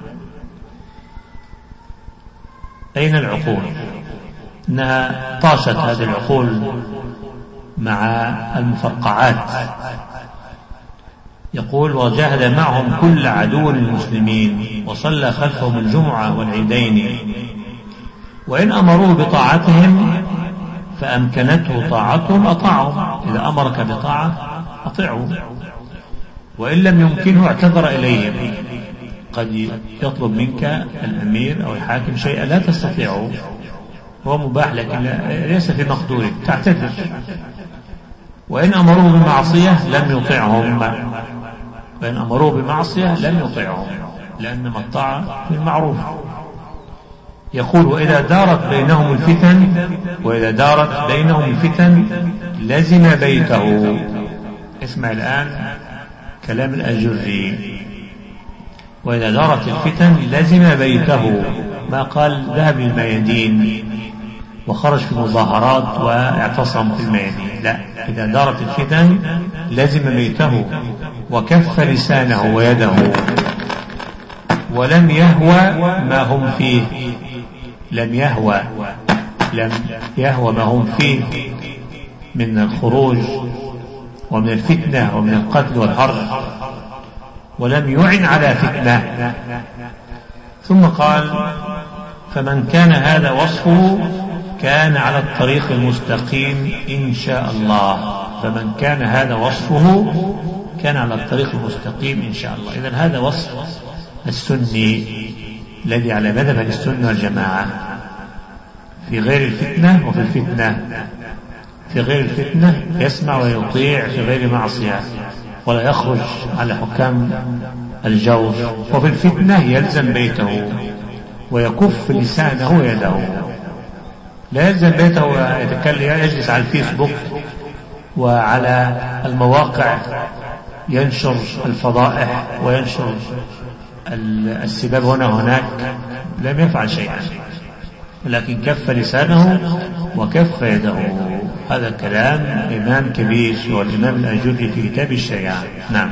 أين العقول؟ إنها طاشت هذه العقول مع المفرقعات. يقول وجاهد معهم كل عدو للمسلمين، وصلى خلفهم الجمعة والعيدين، وإن أمروه بطاعتهم فأمكنته طاعتهم أطاعهم، إذا أمرك بطاعة أطيعه، وإن لم يمكنه اعتذر إليهم. قد يطلب منك الأمير أو الحاكم شيئا لا تستطيعه، هو مباح لكن ليس في مقدورك، تعتذر. وإن أمروه بمعصية لم يطيعهم، وإن أمروه بمعصية لم يطيعهم، لأنما الطاعة في المعروف. يقول وإذا دارت بينهم الفتن، وإذا دارت بينهم الفتن لزم بيته. اسمع الآن كلام الأجري، وإذا دارت الفتن لزم بيته، ما قال ذهب للميادين وخرج في مظاهرات واعتصم في الميادين، لا، إذا دارت الفتن لزم بيته، وكف لسانه ويده، ولم يهوى ما هم فيه، لم يهوى ما هم فيه من الخروج ومن الفتنة ومن القتل والحرب، ولم يعن على فتنة. ثم قال فمن كان هذا وصفه كان على الطريق المستقيم إن شاء الله، فمن كان هذا وصفه كان على الطريق المستقيم إن شاء الله. إذن هذا وصف السني الذي على مذهب السنة والجماعة، في غير الفتنة وفي الفتنة. في غير الفتنة يسمع ويطيع في غير معصية، ولا يخرج على حكام الجور، وفي الفتنة يلزم بيته ويكف لسانه ويده، لا يلزم بيته ويتكلم يجلس على الفيسبوك وعلى المواقع ينشر الفضائح وينشر السباب هنا وهناك، لم يفعل شيئا، ولكن كف لسانه وكف يده. هذا كلام إمام كبير والإمام الأجري في كتاب الشريعة. نعم.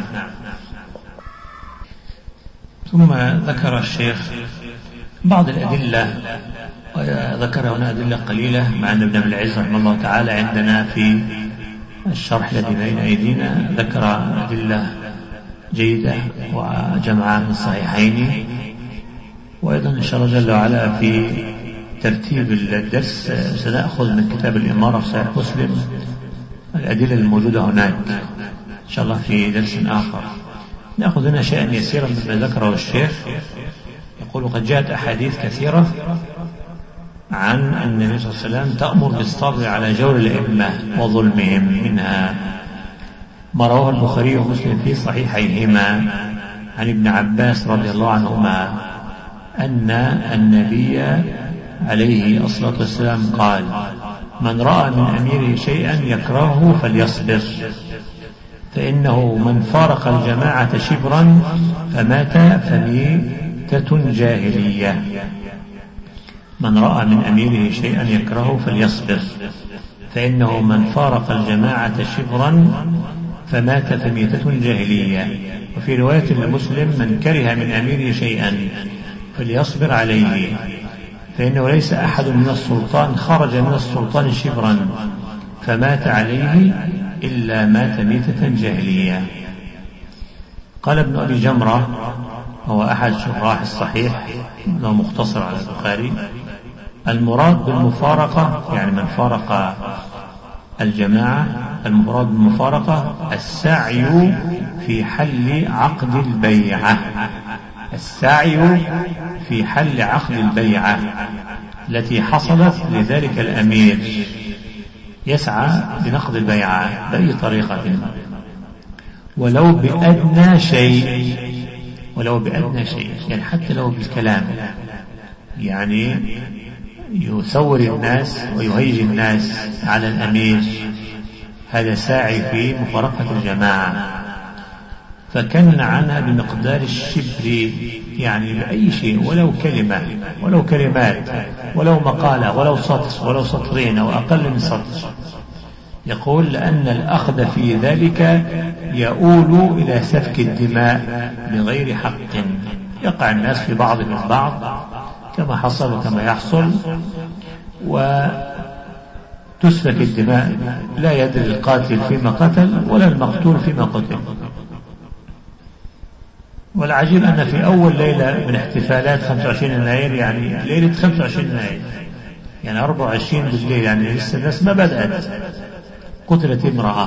ثم ذكر الشيخ بعض الأدلة، ذكر هنا أدلة قليلة، مع أن ابن أبي العز رحمه الله تعالى عندنا في الشرح الذي بين أيدينا ذكر أدلة جيدة وجمعها من الصحيحين. وأيضا إن شاء الله جل وعلا في ترتيب الدرس سنأخذ من كتاب الإمارة في صحيح مسلم الأدلة الموجودة هناك إن شاء الله في درس آخر. نأخذ هنا شيئا يسيرا مما ذكره الشيخ. يقول قد جاءت أحاديث كثيرة عن النبي صلى الله عليه وسلم تأمر بالصبر على جور الأئمة وظلمهم، منها ما رواه البخاري ومسلم في صحيحيهما عن ابن عباس رضي الله عنهما أن النبي عليه الصلاة والسلام قال من رأى من أميره شيئا يكرهه فليصبر، فإنه من فارق الجماعة شبرا فمات فميتة جاهلية. من رأى من أميره شيئا يكرهه فليصبر، فإنه من فارق الجماعة شبرا فمات فميتة جاهلية. وفي رواية لمسلم من كره من أميره شيئا فليصبر عليه، فإنه ليس أحد من السلطان خرج من السلطان شبرا فمات عليه إلا مات ميتة جاهلية. قال ابن أبي جمرة هو أحد شراح الصحيح، له مختصر على البخاري، المراد بالمفارقة يعني من فارق الجماعة، المراد بالمفارقة السعي في حل عقد البيعة، السعي في حل عقد البيعة التي حصلت لذلك الأمير، يسعى لنقض البيعة بأي طريقة ولو بأدنى شيء، ولو بأدنى شيء، يعني حتى لو بالكلام، يعني يثور الناس ويهيج الناس على الأمير، هذا ساعي في مفارقة الجماعة. فكن عنها بمقدار الشبر، يعني بأي شيء، ولو كلمة ولو كلمات ولو مقالة ولو سطر ولو سطرين أو أقل من سطر. يقول لأن الأخذ في ذلك يؤول إلى سفك الدماء بغير حق، يقع الناس في بعضهم البعض كما حصل وكما يحصل، وتسفك الدماء، لا يدري القاتل فيما قتل ولا المقتول فيما قتل. والعجيب أن في أول ليلة من احتفالات 25 يناير، يعني ليلة 25 يناير، يعني 24 بالليل، يعني لسه الناس ما بدأت، قتلت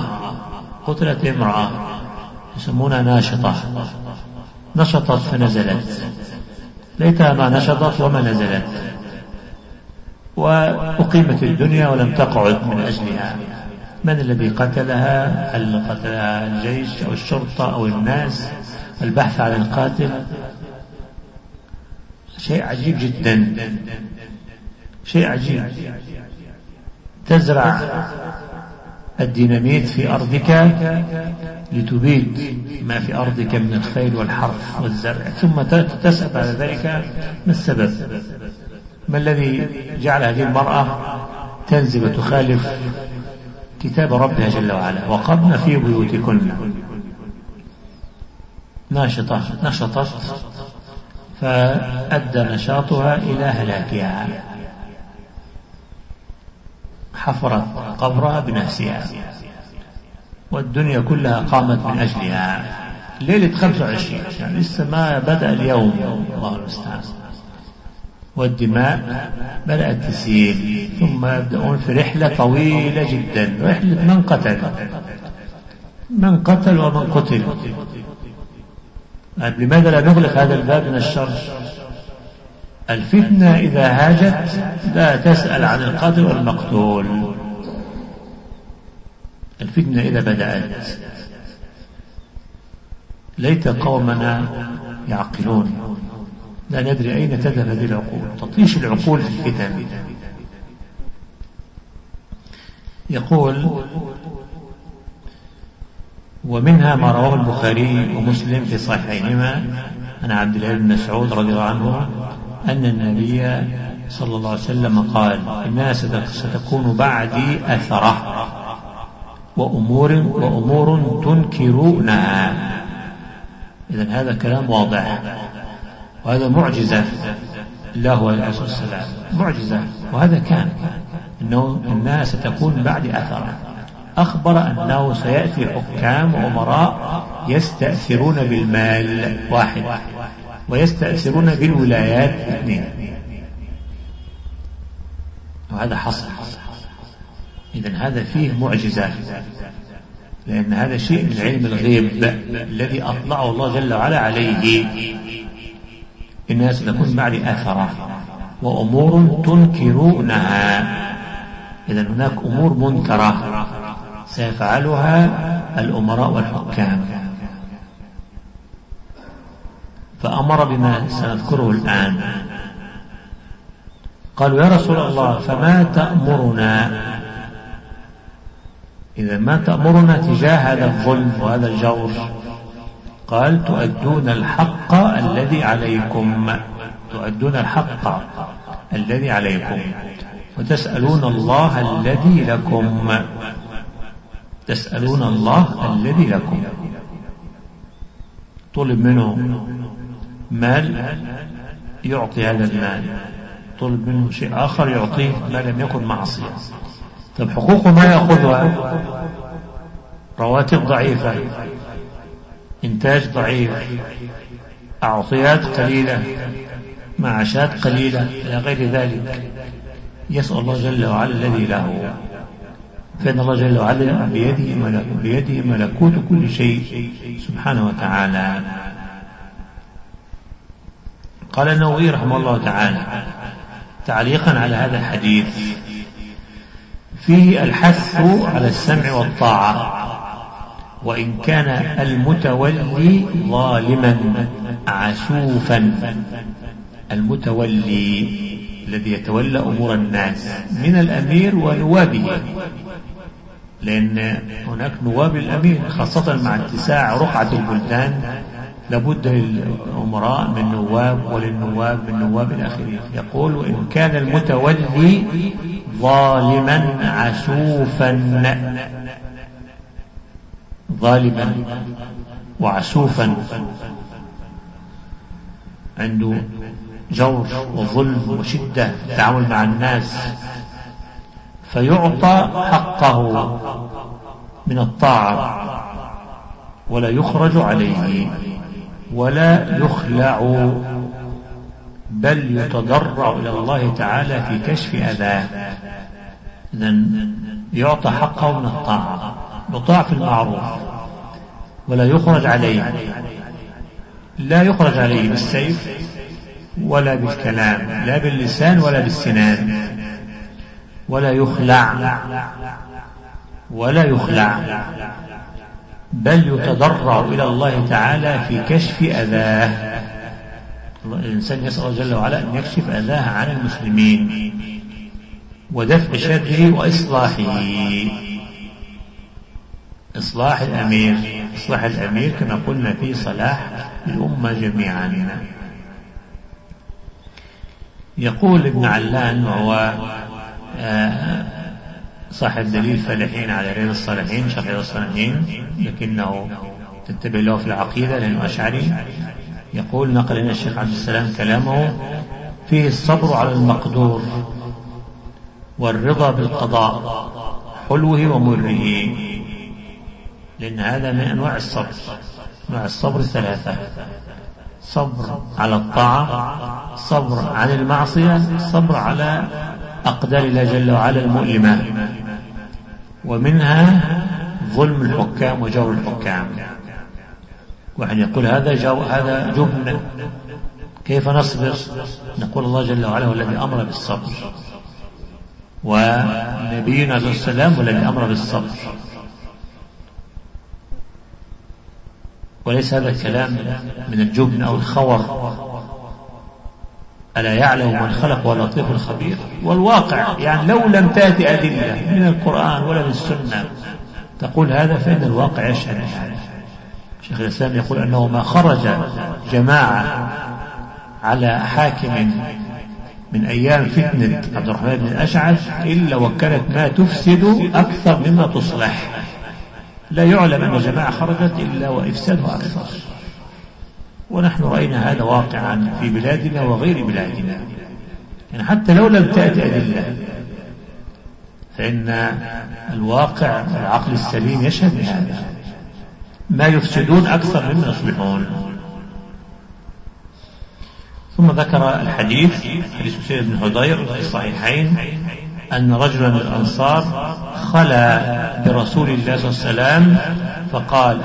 امرأة يسمونها ناشطة، نشطت فنزلت، ليتها ما نشطت وما نزلت، وأقيمت الدنيا ولم تقعد من أجلها. من الذي قتلها؟ هل قتلها الجيش أو الشرطة أو الناس؟ البحث عن القاتل شيء عجيب جدا، شيء عجيب. تزرع الديناميت في أرضك لتبيد ما في أرضك من الخيل والحرث والزرع، ثم تسأل على ذلك ما السبب؟ ما الذي جعل هذه المرأة تنزل وتخالف كتاب ربها جل وعلا؟ وقرن في بيوتكن. نشطت فأدى نشاطها إلى هلاكها، حفرت قبرها بنفسها، والدنيا كلها قامت من أجلها. ليلة 25، يعني لسه ما بدأ اليوم، الله المستعان، والدماء بدأت تسيل، ثم يبدأون في رحلة طويلة جدا، رحلة من قتل ومن قتل. لماذا لا نغلق هذا الباب من الشر؟ الفتنة إذا هاجت لا تسأل عن القاتل والمقتول. الفتنة إذا بدأت، ليت قومنا يعقلون، لا ندري أين تذهب هذه العقول، تطيش العقول في الفتن. يقول: ومنها ما رواه البخاري ومسلم في صحيحيهما عن عبد الله بن مسعود رضي الله عنه أن النبي صلى الله عليه وسلم قال: إنها ستكون بعدي أثرة وأمور تنكرونها. إذن هذا كلام واضح، وهذا معجزة له عليه الصلاة والسلام، معجزة. وهذا كان إنها ستكون بعد أثرة. أخبر أنه سيأتي حكام وأمراء يستأثرون بالمال 1، ويستأثرون بالولايات 2، وهذا حصل. إذن هذا فيه معجزة، لأن هذا شيء من علم الغيب الذي أطلعه الله جل وعلا عليه. إنها ستكون بعد أثرة وأمور تنكرونها. إذن هناك أمور منكرة سيفعلها الأمراء والحكام، فأمر بما سنذكره الآن. قالوا: يا رسول الله فما تأمرنا؟ إذا ما تأمرنا تجاه هذا الظلم وهذا الجور؟ قال: تؤدون الحق الذي عليكم، تؤدون الحق الذي عليكم، وتسألون الله الذي لكم، تسألون الله الذي لكم. طلب منه مال يعطي هذا المال، طلب منه شيء آخر يعطيه ما لم يكن معصية. طب حقوقه ما يأخذها؟ رواتب ضعيفة، إنتاج ضعيف، أعطيات قليلة، معاشات قليلة، إلى غير ذلك. يسأل الله جل وعلا الذي له، فإن الله جل وعلا بيده ملكوت كل شيء سبحانه وتعالى. قال النووي رحمه الله تعالى تعليقا على هذا الحديث: فيه الحث على السمع والطاعة، وإن كان المتولي ظالما عسوفا. المتولي الذي يتولى أمور الناس من الأمير ونوابه، لأن هناك نواب الأمير خاصة مع اتساع رقعة البلدان، لابد للأمراء من نواب وللنواب من نواب الآخرين. يقول: وإن كان المتولي ظالما عسوفا. ظالما وعسوفا، عنده جور وظلم وشدة في التعامل مع الناس، فيعطى حقه من الطاعة ولا يخرج عليه ولا يخلع، بل يتضرع إلى الله تعالى في كشف أذاه. إذن يعطى حقه من الطاعة، يطاع في المعروف ولا يخرج عليه. لا يخرج عليه بالسيف ولا بالكلام، لا باللسان ولا بالسنان. ولا يخلع بل يتضرع إلى الله تعالى في كشف أذاه. الإنسان يسأل جل وعلا أن يكشف أذاه عن المسلمين ودفع شره وإصلاحه. إصلاح الأمير كما قلنا في صلاح الأمة جميعا. يقول ابن علان، وهو صاحب دليل فالحين على رياض الصالحين، شرح رياض الصالحين، لكنه تنتبه له في العقيدة لأنه أشعري، يقول: نقل لنا الشيخ عبد السلام كلامه: فيه الصبر على المقدور والرضا بالقضاء حلوه ومره، لأن هذا من أنواع الصبر. أنواع الصبر ثلاثة: صبر على الطاعة، صبر عن المعصية، صبر على أقدار الله جل وعلا المؤلمة. ومنها ظلم الحكام وجور الحكام. واحد يقول هذا جبن، كيف نصبر؟ نقول الله جل وعلا هو الذي أمر بالصبر، ونبينا عليه السلام هو الذي أمر بالصبر، وليس هذا الكلام من الجبن أو الخور. ألا يعلم من خلق ولطيف الخبير. والواقع يعني لو لم تأتي أدلة من القرآن ولا من السنة تقول هذا، فإن الواقع يشهد. شيخ الإسلام يقول أنه ما خرج جماعة على حاكم من أيام فتنة عبد الرحمن بن الأشعث إلا وكانت ما تفسد أكثر مما تصلح. لا يعلم أن جماعة خرجت إلا وإفسادها أكثر، ونحن رأينا هذا واقعا في بلادنا وغير بلادنا. يعني حتى لو لم تأتي أدلة فإن الواقع العقل السليم يشهد بهذا، ما يفسدون أكثر مما يصلحون. ثم ذكر الحديث حديث سيد بن حضير في الصحيحين أن رجلا من الأنصار خلا برسول الله صلى الله عليه وسلم فقال: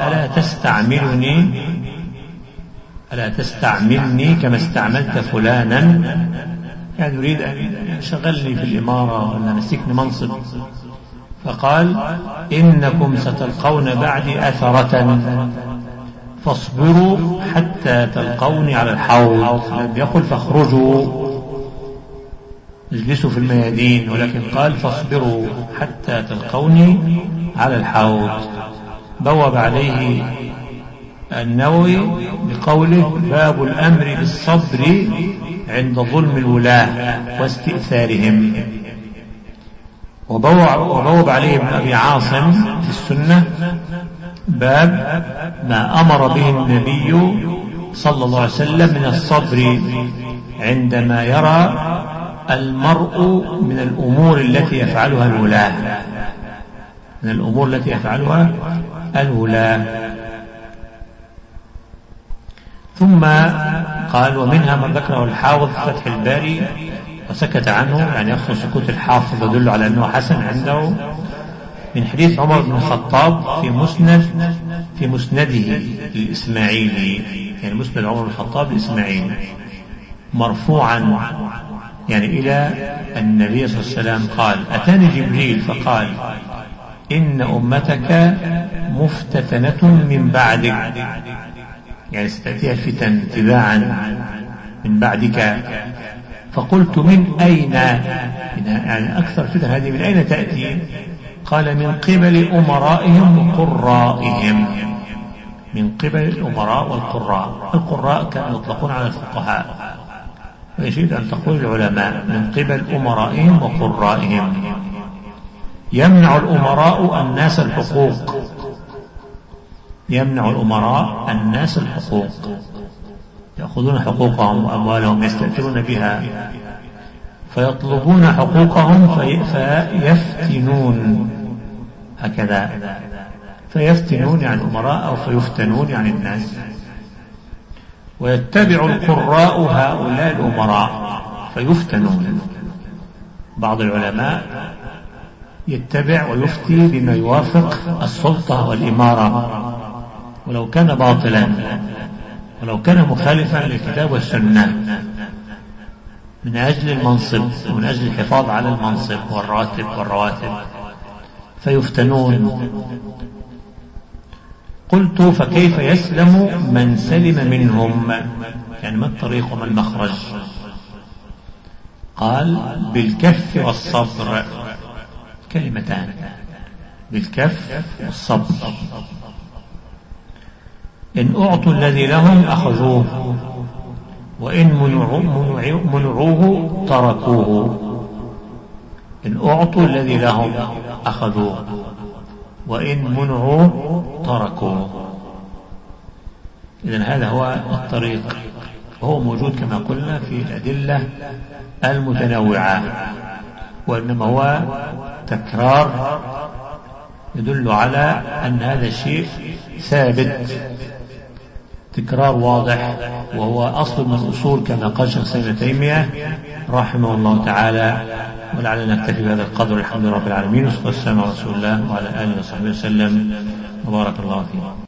ألا تستعملني كما استعملت فلانا؟ يعني يريد أن يشغلني في الإمارة وأن يمسكني منصب. فقال: إنكم ستلقون بعدي أثرة فاصبروا حتى تلقوني على الحوض. لم يقل فاخرجوا اجلسوا في الميادين، ولكن قال فاصبروا حتى تلقوني على الحوض. بوب عليه النووي بقوله: باب الأمر بالصبر عند ظلم الولاة واستئثارهم. وبوب عليه ابن أبي عاصم في السنة باب ما أمر به النبي صلى الله عليه وسلم من الصبر عندما يرى المرء من الأمور التي يفعلها الولاة. ثم قال: ومنها ما ذكره الحافظ في فتح الباري وسكت عنه، يعني يخص سكوت الحافظ يدل على أنه حسن عنده، من حديث عمر بن الخطاب في مسنده الإسماعيلي، يعني مسند عمر بن الخطاب الإسماعيلي، مرفوعا يعني إلى النبي صلى الله عليه وسلم قال: أتاني جبريل فقال: إن أمتك مفتتنة من بعدك، يعني ستأتيها الفتن تباعا من بعدك. فقلت: من أين؟ يعني أكثر فتن هذه من أين تأتي؟ قال: من قبل أمرائهم وقرائهم. من قبل الأمراء والقراء. القراء كانوا يطلقون على الفقهاء، ويجب أن تقول العلماء من قبل أمرائهم وقرائهم. يمنع الأمراء الناس الحقوق، يمنع الأمراء الناس الحقوق، يأخذون حقوقهم وأموالهم يستأثرون بها، فيطلبون حقوقهم فيفتنون، هكذا، فيفتنون يعني الأمراء أو فيفتنون يعني الناس. ويتبع القراء هؤلاء الأمراء فيفتنون. بعض العلماء يتبع ويفتي بما يوافق السلطة والإمارة ولو كان باطلا، ولو كان مخالفا للكتاب والسنة، من أجل المنصب ومن أجل الحفاظ على المنصب والرواتب فيفتنون. قلت: فكيف يسلم من سلم منهم؟ يعني ما الطريق وما المخرج؟ قال: بالكف والصبر. كلمتان: بالكف والصبر. إن أعطوا الذي لهم أخذوه، وإن منعوه تركوه. إن أعطوا الذي لهم أخذوه، وإن منعوه تركوه. إذن هذا هو الطريق، وهو موجود كما قلنا في الأدلة المتنوعة، وإنما هو تكرار يدل على أن هذا الشيء ثابت، تكرار واضح، وهو أصل من الأصول كما قال شيخ ابن تيمية رحمه الله تعالى. ولعلنا نكتفي بهذا القدر. الحمد لله رب العالمين، والصلاة والسلام على رسول الله وعلى آله وصحبه وسلم، وبارك الله فيه.